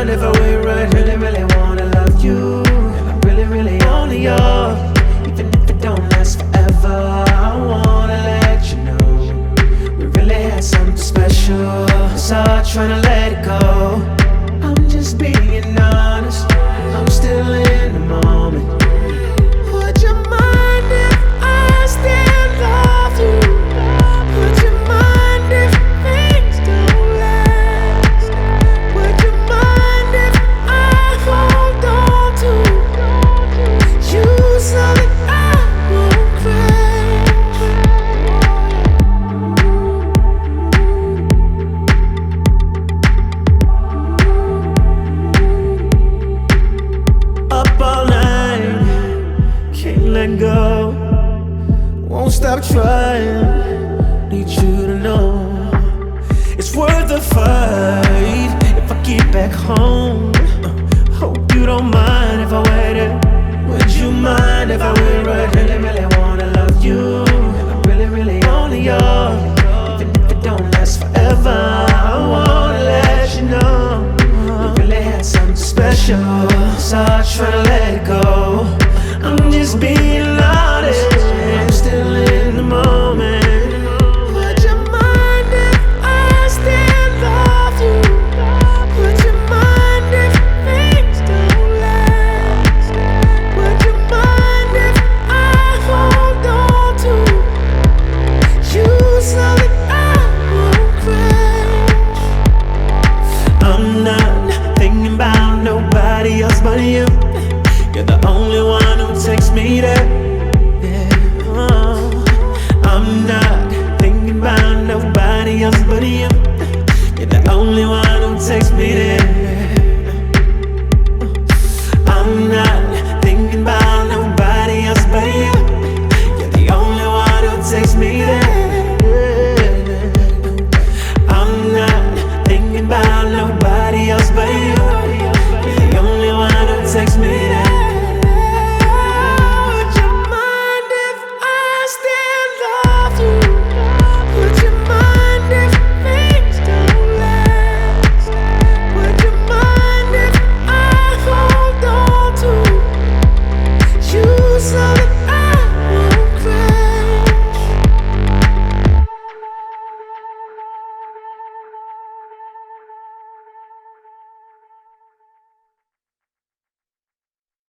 mind if I wait right? Really, really wanna love you, and I'm really, really only yours. Even if it don't last forever, I wanna let you know we really had something special. It's hard trying to let it go. I'm just being honest, I'm still in the moment. Would you mind if I still love you? Would you mind if things don't last? Would you mind if I hold on to you so that I won't crash? Up all night, can't let go, won't stop trying. Need you to know it's worth the fight if I get back home. Hope you don't mind if I waited. Would you mind if I wait right? Really, really wanna love you, and I'm really, really only yours. Even if it don't last forever, I wanna let you know we really had something special. So I try to let